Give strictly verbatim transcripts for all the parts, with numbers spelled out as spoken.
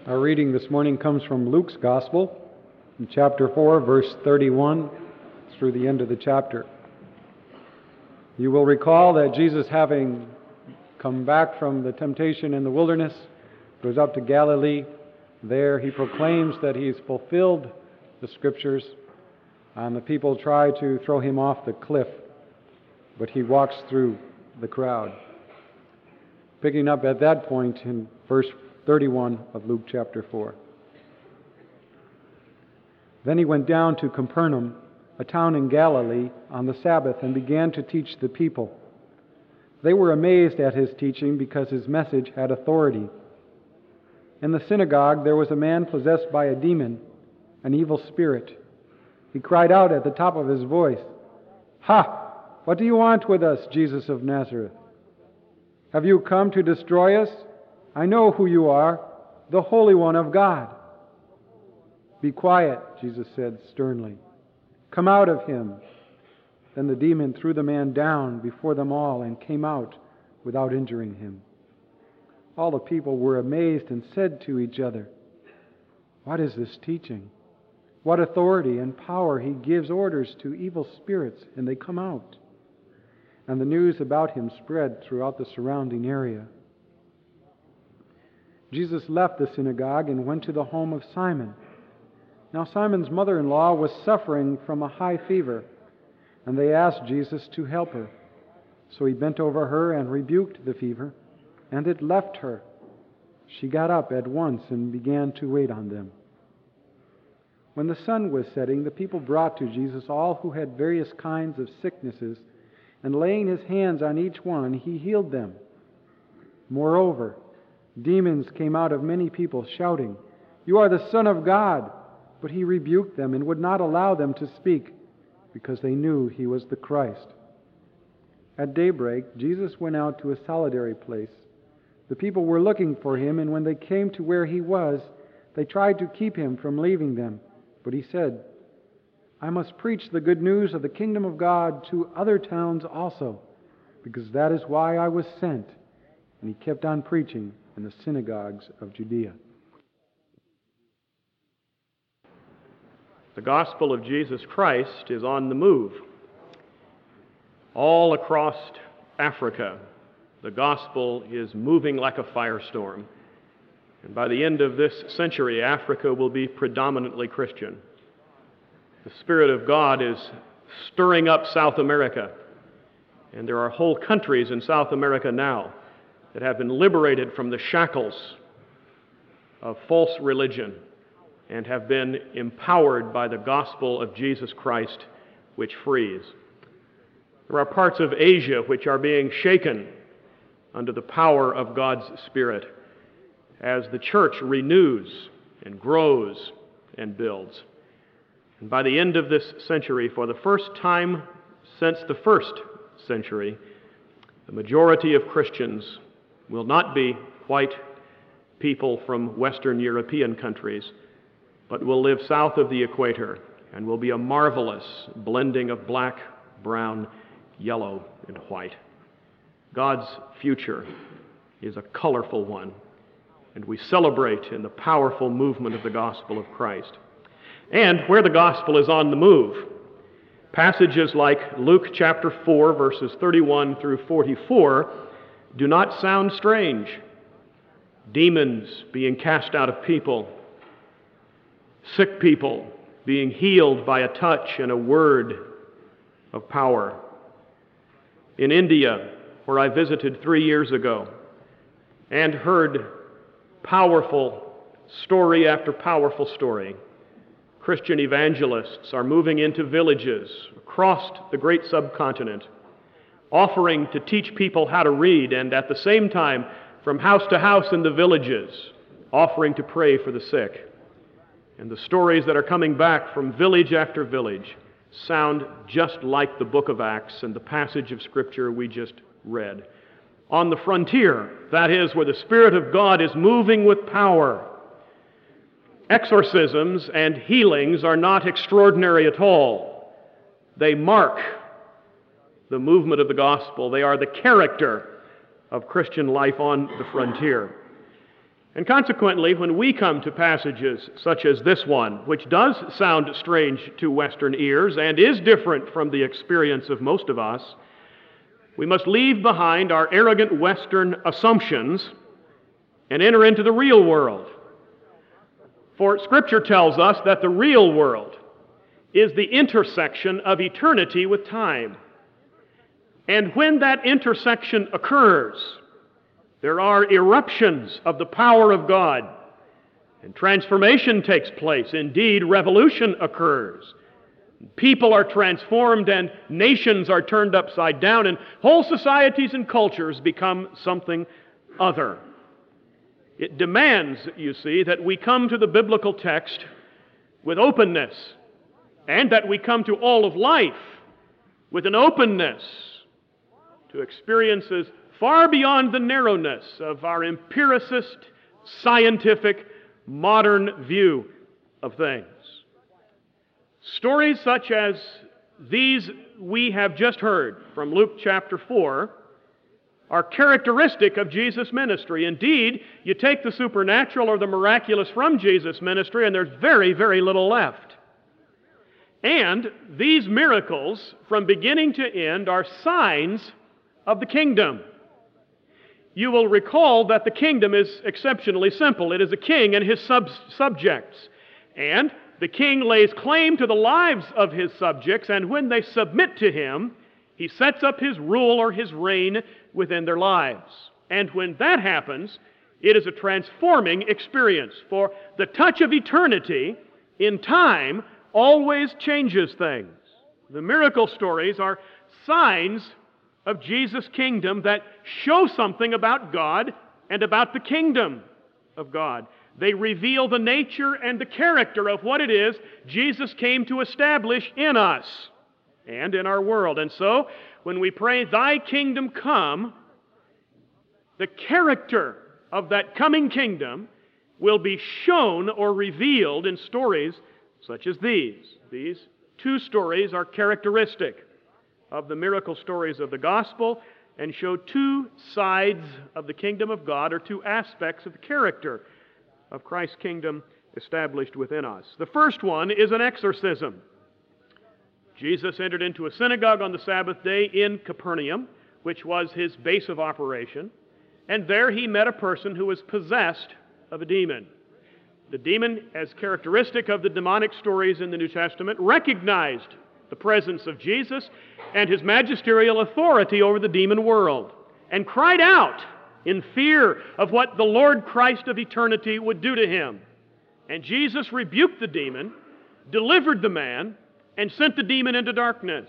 Our reading this morning comes from Luke's Gospel, in chapter four, verse thirty-one, through the end of the chapter. You will recall that Jesus, having come back from the temptation in the wilderness, goes up to Galilee. There he proclaims that he's fulfilled the Scriptures, and the people try to throw him off the cliff, but he walks through the crowd. Picking up at that point in verse thirty-one of Luke chapter four. Then he went down to Capernaum, a town in Galilee, on the Sabbath, and began to teach the people. They were amazed at his teaching because his message had authority. In the synagogue there was a man possessed by a demon, an evil spirit. He cried out at the top of his voice, "Ha! What do you want with us, Jesus of Nazareth? Have you come to destroy us? I know who you are, the Holy One of God." "Be quiet," Jesus said sternly. "Come out of him." Then the demon threw the man down before them all and came out without injuring him. All the people were amazed and said to each other, "What is this teaching? What authority and power he gives orders to evil spirits, and they come out." And the news about him spread throughout the surrounding area. Jesus left the synagogue and went to the home of Simon. Now Simon's mother-in-law was suffering from a high fever, and they asked Jesus to help her. So he bent over her and rebuked the fever, and it left her. She got up at once and began to wait on them. When the sun was setting, the people brought to Jesus all who had various kinds of sicknesses, and laying his hands on each one, he healed them. Moreover, demons came out of many people, shouting, "You are the Son of God!" But he rebuked them and would not allow them to speak, because they knew he was the Christ. At daybreak, Jesus went out to a solitary place. The people were looking for him, and when they came to where he was, they tried to keep him from leaving them. But he said, "I must preach the good news of the kingdom of God to other towns also, because that is why I was sent." And he kept on preaching in the synagogues of Judea. The gospel of Jesus Christ is on the move. All across Africa, the gospel is moving like a firestorm. And by the end of this century, Africa will be predominantly Christian. The Spirit of God is stirring up South America, and there are whole countries in South America now that have been liberated from the shackles of false religion and have been empowered by the gospel of Jesus Christ, which frees. There are parts of Asia which are being shaken under the power of God's Spirit as the church renews and grows and builds. And by the end of this century, for the first time since the first century, the majority of Christians will not be white people from Western European countries, but will live south of the equator and will be a marvelous blending of black, brown, yellow, and white. God's future is a colorful one, and we celebrate in the powerful movement of the gospel of Christ. And where the gospel is on the move, passages like Luke chapter four, verses thirty-one through forty-four, do not sound strange. Demons being cast out of people, sick people being healed by a touch and a word of power. In India, where I visited three years ago and heard powerful story after powerful story, Christian evangelists are moving into villages across the great subcontinent, offering to teach people how to read, and at the same time, from house to house in the villages, offering to pray for the sick. And the stories that are coming back from village after village sound just like the book of Acts and the passage of Scripture we just read. On the frontier, that is, where the Spirit of God is moving with power, exorcisms and healings are not extraordinary at all. They mark the movement of the gospel. They are the character of Christian life on the frontier. And consequently, when we come to passages such as this one, which does sound strange to Western ears and is different from the experience of most of us, we must leave behind our arrogant Western assumptions and enter into the real world. For Scripture tells us that the real world is the intersection of eternity with time. And when that intersection occurs, there are eruptions of the power of God, and transformation takes place. Indeed, revolution occurs. People are transformed, and nations are turned upside down, and whole societies and cultures become something other. It demands, you see, that we come to the biblical text with openness, and that we come to all of life with an openness to experiences far beyond the narrowness of our empiricist, scientific, modern view of things. Stories such as these we have just heard from Luke chapter four are characteristic of Jesus' ministry. Indeed, you take the supernatural or the miraculous from Jesus' ministry, and there's very, very little left. And these miracles, from beginning to end, are signs of the kingdom. You will recall that the kingdom is exceptionally simple. It is a king and his sub- subjects. And the king lays claim to the lives of his subjects, and when they submit to him, he sets up his rule or his reign within their lives. And when that happens, it is a transforming experience. For the touch of eternity in time always changes things. The miracle stories are signs of Jesus' kingdom that show something about God and about the kingdom of God. They reveal the nature and the character of what it is Jesus came to establish in us and in our world. And so, when we pray, "Thy kingdom come," the character of that coming kingdom will be shown or revealed in stories such as these. These two stories are characteristic of the miracle stories of the gospel and show two sides of the kingdom of God, or two aspects of the character of Christ's kingdom established within us. The first one is an exorcism. Jesus entered into a synagogue on the Sabbath day in Capernaum, which was his base of operation, and there he met a person who was possessed of a demon. The demon, as characteristic of the demonic stories in the New Testament, recognized the presence of Jesus and his magisterial authority over the demon world, and cried out in fear of what the Lord Christ of eternity would do to him. And Jesus rebuked the demon, delivered the man, and sent the demon into darkness.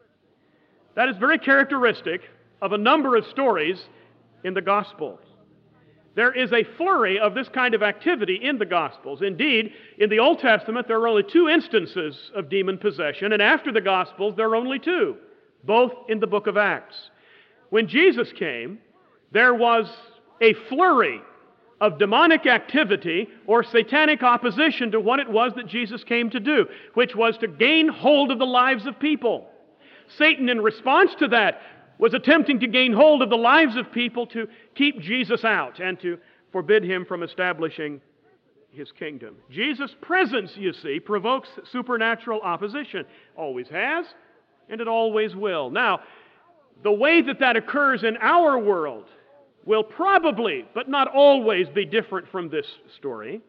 That is very characteristic of a number of stories in the Gospels. There is a flurry of this kind of activity in the Gospels. Indeed, in the Old Testament, there are only two instances of demon possession, and after the Gospels, there are only two, both in the book of Acts. When Jesus came, there was a flurry of demonic activity or satanic opposition to what it was that Jesus came to do, which was to gain hold of the lives of people. Satan, in response to that, was attempting to gain hold of the lives of people to keep Jesus out and to forbid him from establishing his kingdom. Jesus' presence, you see, provokes supernatural opposition. Always has, and it always will. Now, the way that that occurs in our world will probably, but not always, be different from this story.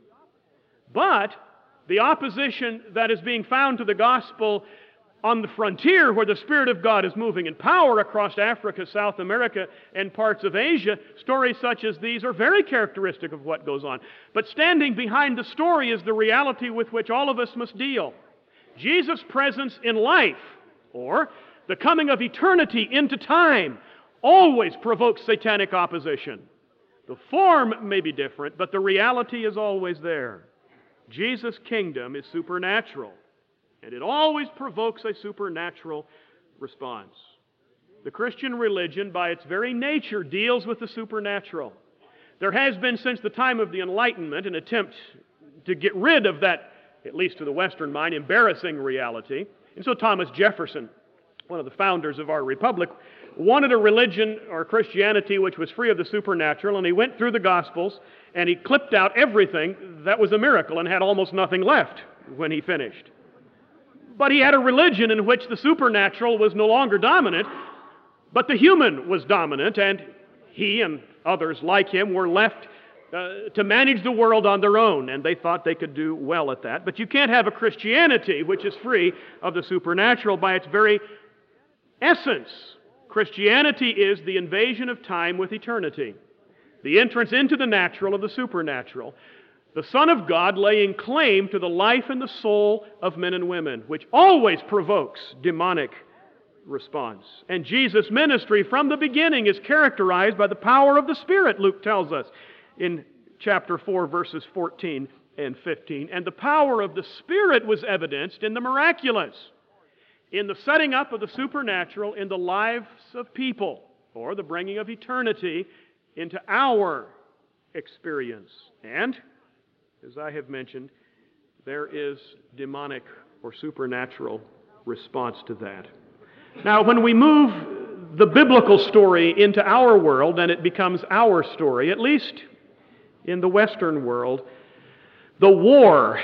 But the opposition that is being found to the gospel on the frontier where the Spirit of God is moving in power across Africa, South America, and parts of Asia, stories such as these are very characteristic of what goes on. But standing behind the story is the reality with which all of us must deal. Jesus' presence in life, or the coming of eternity into time, always provokes satanic opposition. The form may be different, but the reality is always there. Jesus' kingdom is supernatural, and it always provokes a supernatural response. The Christian religion, by its very nature, deals with the supernatural. There has been, since the time of the Enlightenment, an attempt to get rid of that, at least to the Western mind, embarrassing reality. And so Thomas Jefferson, one of the founders of our republic, wanted a religion or Christianity which was free of the supernatural, and he went through the Gospels and he clipped out everything that was a miracle and had almost nothing left when he finished. But he had a religion in which the supernatural was no longer dominant, but the human was dominant, and he and others like him were left uh, to manage the world on their own, and they thought they could do well at that. But you can't have a Christianity which is free of the supernatural by its very essence. Christianity is the invasion of time with eternity, the entrance into the natural of the supernatural, the Son of God laying claim to the life and the soul of men and women, which always provokes demonic response. And Jesus' ministry from the beginning is characterized by the power of the Spirit, Luke tells us in chapter four, verses fourteen and fifteen. And the power of the Spirit was evidenced in the miraculous, in the setting up of the supernatural in the lives of people, or the bringing of eternity into our experience. And, as I have mentioned, there is demonic or supernatural response to that. Now, when we move the biblical story into our world and it becomes our story, at least in the Western world, the war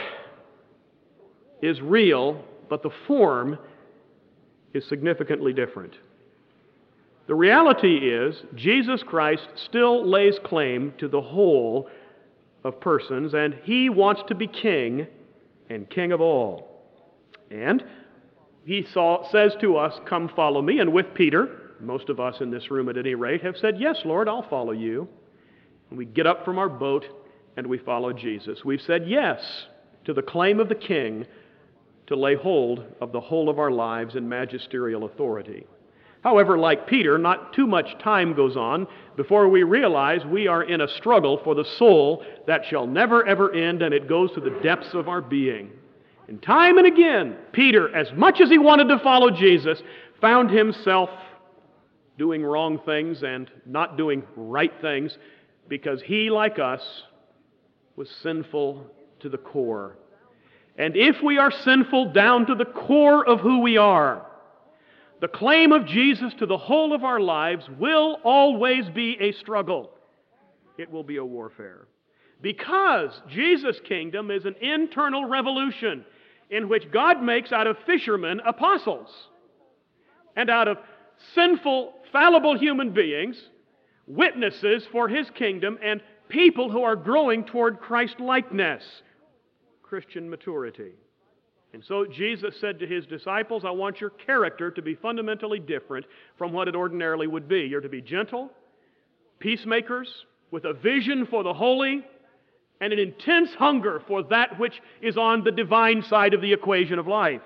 is real, but the form is significantly different. The reality is, Jesus Christ still lays claim to the whole of persons, and He wants to be king and king of all. And He saw, says to us, "Come follow me." And with Peter, most of us in this room at any rate have said, "Yes, Lord, I'll follow you." And we get up from our boat and we follow Jesus. We've said yes to the claim of the king to lay hold of the whole of our lives in magisterial authority. However, like Peter, not too much time goes on before we realize we are in a struggle for the soul that shall never ever end, and it goes to the depths of our being. And time and again, Peter, as much as he wanted to follow Jesus, found himself doing wrong things and not doing right things because he, like us, was sinful to the core. And if we are sinful down to the core of who we are, the claim of Jesus to the whole of our lives will always be a struggle. It will be a warfare. Because Jesus' kingdom is an internal revolution in which God makes out of fishermen apostles, and out of sinful, fallible human beings witnesses for His kingdom and people who are growing toward Christ-likeness, Christian maturity. And so Jesus said to His disciples, "I want your character to be fundamentally different from what it ordinarily would be. You're to be gentle, peacemakers, with a vision for the holy, and an intense hunger for that which is on the divine side of the equation of life."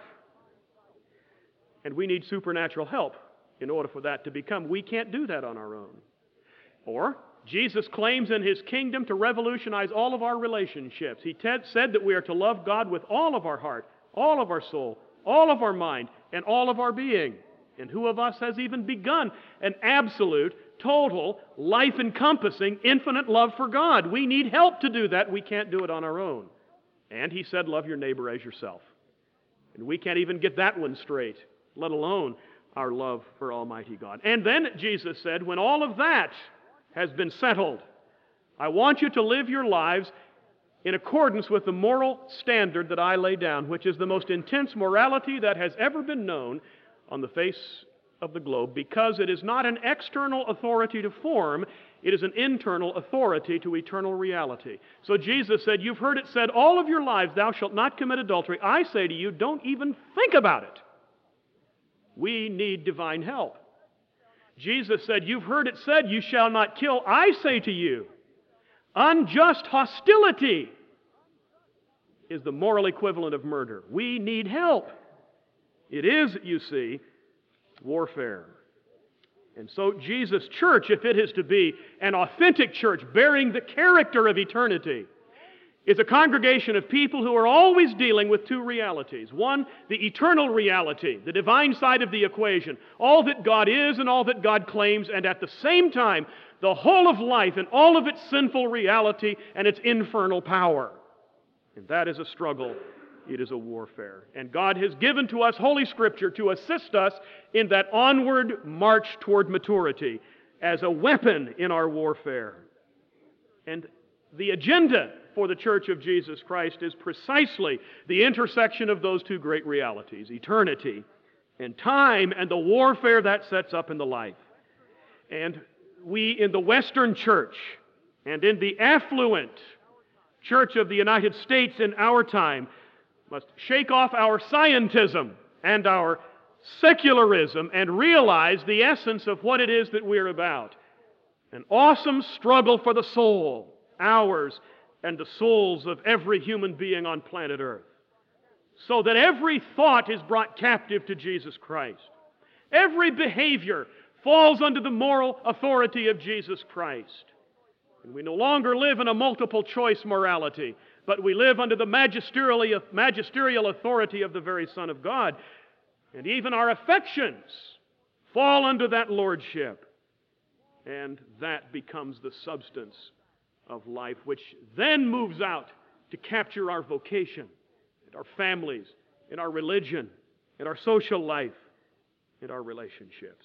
And we need supernatural help in order for that to become. We can't do that on our own. Or, Jesus claims in His kingdom to revolutionize all of our relationships. He t- said that we are to love God with all of our heart, all of our soul, all of our mind, and all of our being. And who of us has even begun an absolute, total, life-encompassing, infinite love for God? We need help to do that. We can't do it on our own. And He said, "Love your neighbor as yourself." And we can't even get that one straight, let alone our love for Almighty God. And then Jesus said, when all of that has been settled, I want you to live your lives in accordance with the moral standard that I lay down, which is the most intense morality that has ever been known on the face of the globe, because it is not an external authority to form, it is an internal authority to eternal reality. So Jesus said, you've heard it said all of your lives, thou shalt not commit adultery. I say to you, don't even think about it. We need divine help. Jesus said, you've heard it said, you shall not kill. I say to you, unjust hostility is the moral equivalent of murder. We need help. It is, you see, warfare. And so Jesus' church, if it is to be an authentic church bearing the character of eternity, is a congregation of people who are always dealing with two realities. One, the eternal reality, the divine side of the equation, all that God is and all that God claims, and at the same time, the whole of life and all of its sinful reality and its infernal power. And that is a struggle it is a warfare. And God has given to us Holy Scripture to assist us in that onward march toward maturity as a weapon in our warfare. And the agenda for the Church of Jesus Christ is precisely the intersection of those two great realities, eternity and time, and the warfare that sets up in the life. And we in the Western Church and in the affluent Church of the United States in our time must shake off our scientism and our secularism and realize the essence of what it is that we're about. An awesome struggle for the soul, ours and the souls of every human being on planet Earth, so that every thought is brought captive to Jesus Christ. Every behavior falls under the moral authority of Jesus Christ. And we no longer live in a multiple choice morality, but we live under the magisterial, magisterial authority of the very Son of God. And even our affections fall under that lordship. And that becomes the substance of life, which then moves out to capture our vocation, and our families, and our religion, and our social life, and our relationships.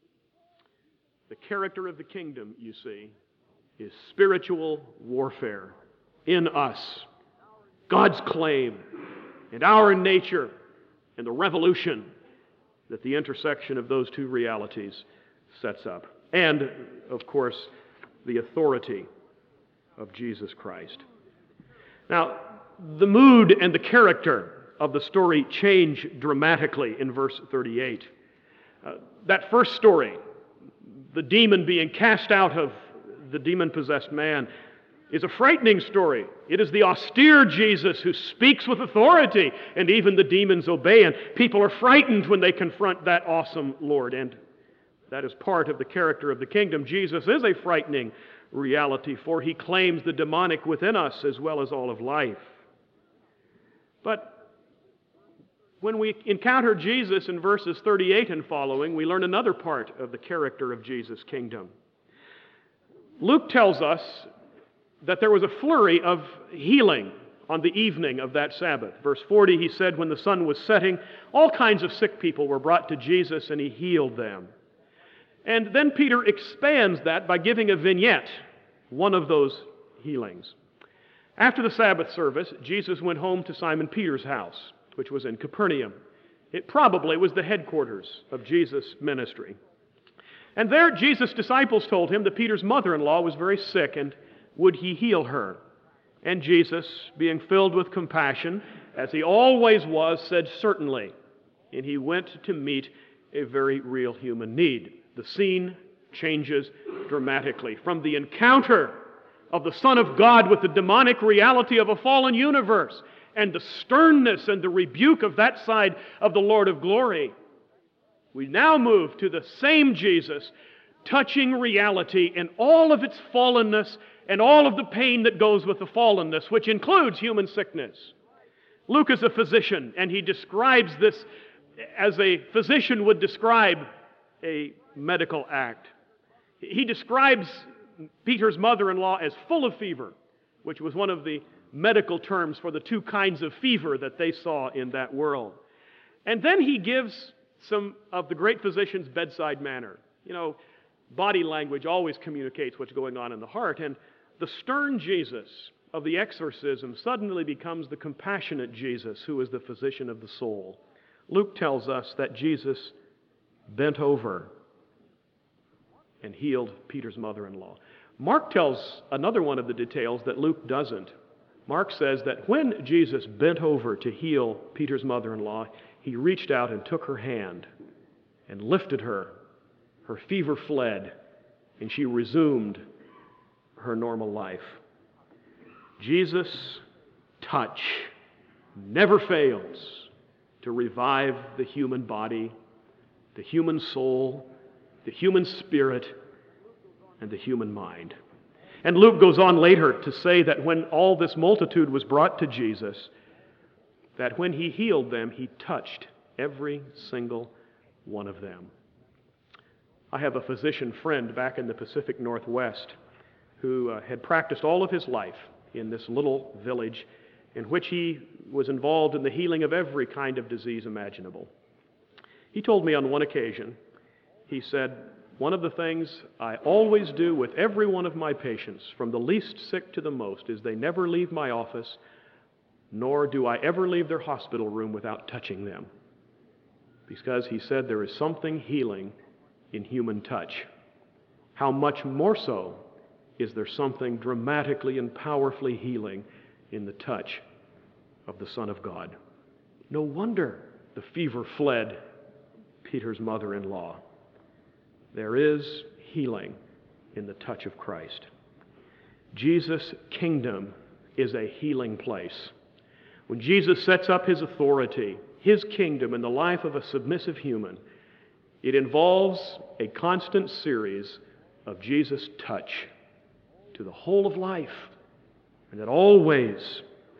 The character of the kingdom, you see, is spiritual warfare in us. God's claim and our nature and the revolution that the intersection of those two realities sets up. And, of course, the authority of Jesus Christ. Now, the mood and the character of the story change dramatically in verse thirty-eight. Uh, that first story, the demon being cast out of the demon-possessed man, is a frightening story. It is the austere Jesus who speaks with authority, and even the demons obey, and people are frightened when they confront that awesome Lord. And that is part of the character of the kingdom. Jesus is a frightening reality, for he claims the demonic within us as well as all of life. But when we encounter Jesus in verses thirty-eight and following, we learn another part of the character of Jesus' kingdom. Luke tells us that there was a flurry of healing on the evening of that Sabbath. Verse forty, he said, when the sun was setting, all kinds of sick people were brought to Jesus, and he healed them. And then Peter expands that by giving a vignette, one of those healings. After the Sabbath service, Jesus went home to Simon Peter's house, which was in Capernaum. It probably was the headquarters of Jesus' ministry. And there Jesus' disciples told him that Peter's mother-in-law was very sick, and would he heal her? And Jesus, being filled with compassion, as he always was, said, certainly. And he went to meet a very real human need. The scene changes dramatically from the encounter of the Son of God with the demonic reality of a fallen universe and the sternness and the rebuke of that side of the Lord of glory. We now move to the same Jesus touching reality in all of its fallenness and all of the pain that goes with the fallenness, which includes human sickness. Luke is a physician, and he describes this as a physician would describe a medical act. He describes Peter's mother-in-law as full of fever, which was one of the medical terms for the two kinds of fever that they saw in that world. And then he gives some of the great physician's bedside manner. You know, body language always communicates what's going on in the heart, and the stern Jesus of the exorcism suddenly becomes the compassionate Jesus who is the physician of the soul. Luke tells us that Jesus bent over and healed Peter's mother-in-law. Mark tells another one of the details that Luke doesn't. Mark says that when Jesus bent over to heal Peter's mother-in-law, he reached out and took her hand and lifted her. Her fever fled, and she resumed her normal life. Jesus' touch never fails to revive the human body, the human soul, the human spirit, and the human mind. And Luke goes on later to say that when all this multitude was brought to Jesus, that when he healed them, he touched every single one of them. I have a physician friend back in the Pacific Northwest who uh, had practiced all of his life in this little village, in which he was involved in the healing of every kind of disease imaginable. He told me on one occasion, he said, "One of the things I always do with every one of my patients, from the least sick to the most, is they never leave my office, nor do I ever leave their hospital room without touching them." Because he said there is something healing in human touch. How much more so is there something dramatically and powerfully healing in the touch of the Son of God. No wonder the fever fled Peter's mother-in-law. There is healing in the touch of Christ. Jesus' kingdom is a healing place. When Jesus sets up his authority, his kingdom in the life of a submissive human, it involves a constant series of Jesus' touch to the whole of life, and it always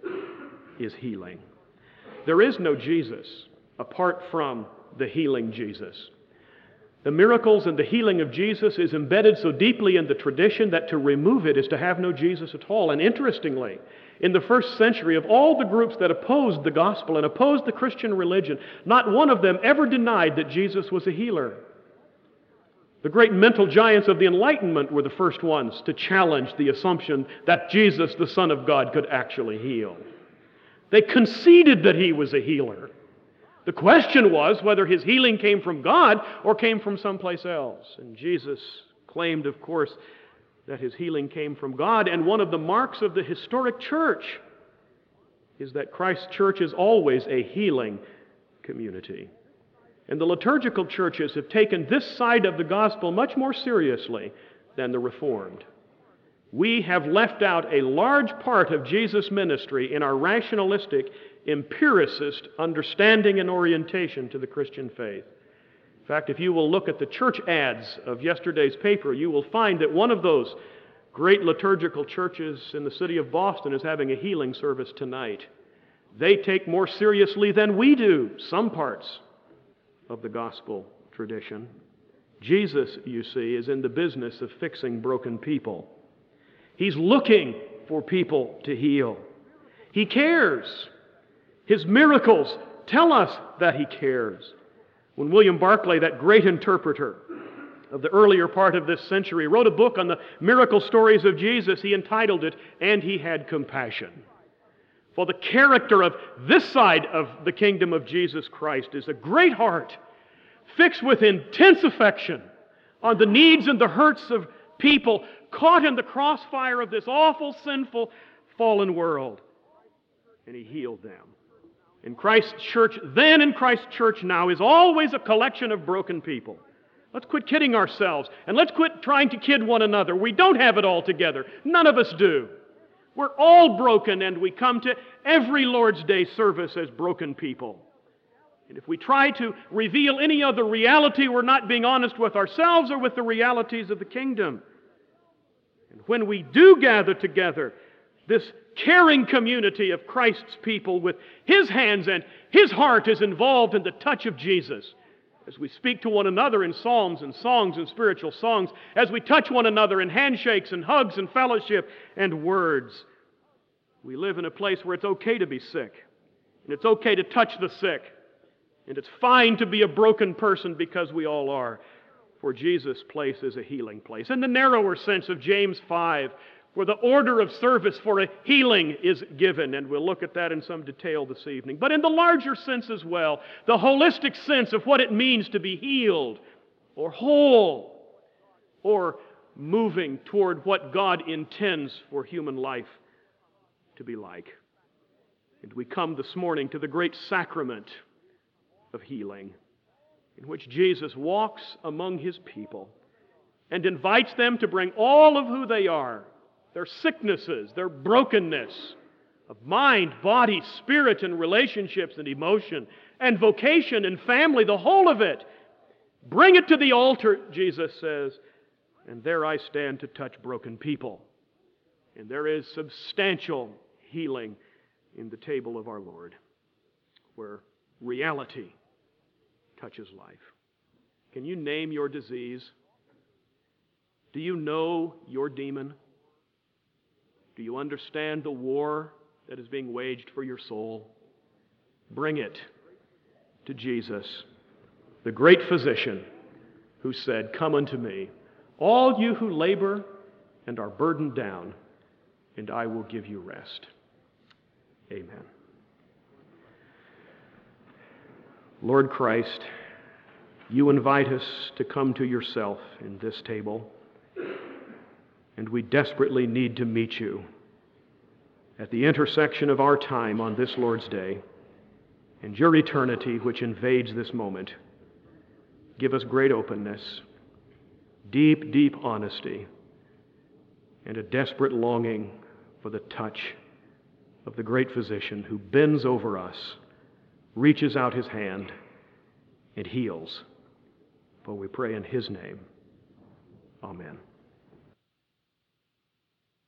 is healing. There is no Jesus apart from the healing Jesus. The miracles and the healing of Jesus is embedded so deeply in the tradition that to remove it is to have no Jesus at all. And interestingly, in the first century, of all the groups that opposed the gospel and opposed the Christian religion, not one of them ever denied that Jesus was a healer. The great mental giants of the Enlightenment were the first ones to challenge the assumption that Jesus, the Son of God, could actually heal. They conceded that he was a healer. The question was whether his healing came from God or came from someplace else. And Jesus claimed, of course, that his healing came from God. And one of the marks of the historic church is that Christ's church is always a healing community. And the liturgical churches have taken this side of the gospel much more seriously than the Reformed. We have left out a large part of Jesus' ministry in our rationalistic, empiricist understanding and orientation to the Christian faith. In fact, if you will look at the church ads of yesterday's paper, you will find that one of those great liturgical churches in the city of Boston is having a healing service tonight. They take more seriously than we do some parts of the gospel tradition. Jesus, you see, is in the business of fixing broken people. He's looking for people to heal. He cares. His miracles tell us that he cares. When William Barclay, that great interpreter of the earlier part of this century, wrote a book on the miracle stories of Jesus, he entitled it, "And He Had Compassion." For the character of this side of the kingdom of Jesus Christ is a great heart, fixed with intense affection on the needs and the hurts of people caught in the crossfire of this awful, sinful, fallen world. And he healed them. And Christ's church then and Christ's church now is always a collection of broken people. Let's quit kidding ourselves, and let's quit trying to kid one another. We don't have it all together. None of us do. We're all broken, and we come to every Lord's Day service as broken people. And if we try to reveal any other reality, we're not being honest with ourselves or with the realities of the kingdom. And when we do gather together, this caring community of Christ's people with His hands and His heart is involved in the touch of Jesus. As we speak to one another in psalms and songs and spiritual songs, as we touch one another in handshakes and hugs and fellowship and words, we live in a place where it's okay to be sick, and it's okay to touch the sick, and it's fine to be a broken person because we all are. For Jesus' place is a healing place. In the narrower sense of James five, where the order of service for a healing is given, and we'll look at that in some detail this evening. But in the larger sense as well, the holistic sense of what it means to be healed, or whole, or moving toward what God intends for human life to be like. And we come this morning to the great sacrament of healing, in which Jesus walks among His people and invites them to bring all of who they are, their sicknesses, their brokenness of mind, body, spirit, and relationships and emotion, and vocation and family, the whole of it. Bring it to the altar, Jesus says, and there I stand to touch broken people. And there is substantial healing in the table of our Lord, where reality touches life. Can you name your disease? Do you know your demon? Do you understand the war that is being waged for your soul, bring it to Jesus, the great physician who said, "Come unto me, all you who labor and are burdened down, and I will give you rest." Amen. Lord Christ, you invite us to come to yourself in this table, and we desperately need to meet you at the intersection of our time on this Lord's Day and your eternity which invades this moment. Give us great openness, deep, deep honesty, and a desperate longing for the touch of the great physician who bends over us, reaches out his hand, and heals. For we pray in his name. Amen.